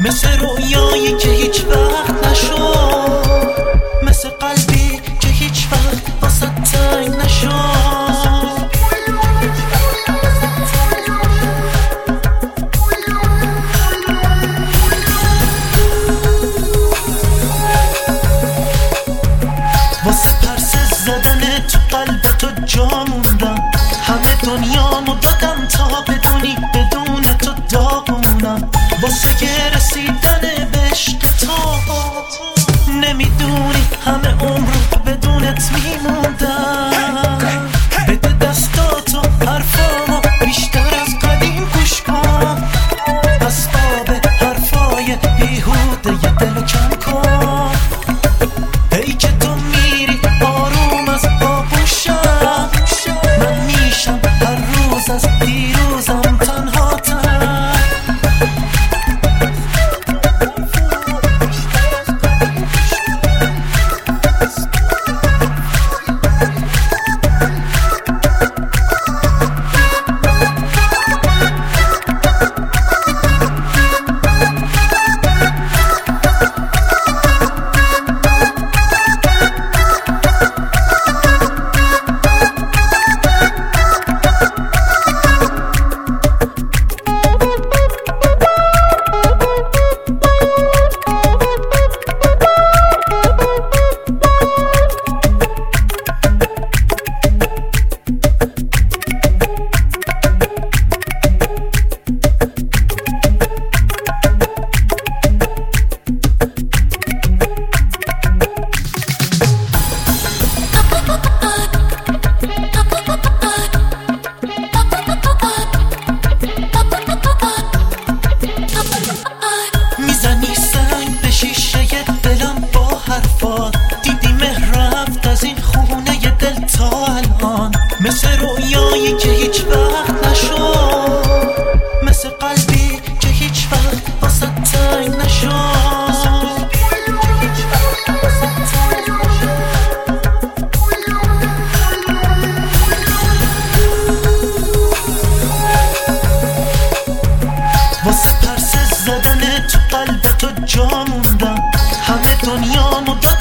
مثل رویایی که هیچ وقت نشد، مثل قلبی که هیچ وقت واسه تنگ نشد. واسه پرسه زدن تو قلبتو جا موندم، همه دنیامو دادم تا بدونی بدون تو داغونم. واسه که رسیدن به عشق تو نمیدونی همه عمر بدونت میموندم. بده دستاتو حرفامو بیشتر از قدیم گوش کن، اسباب حرفای بیهوده ی دلو کم کن. ای که تو میری آروم از آغوشم، من میشم هر روز از دیروزم تنهاتم. دیدی مهر رفت از این خونه ی دل تا الان، مثل رویایی که هیچ وقت نشد، مثل قلبی که هیچ وقت واسه تنگ نشد. واسه پرسه زدن تو قلبتو جا موندم، همه دنیامو دادم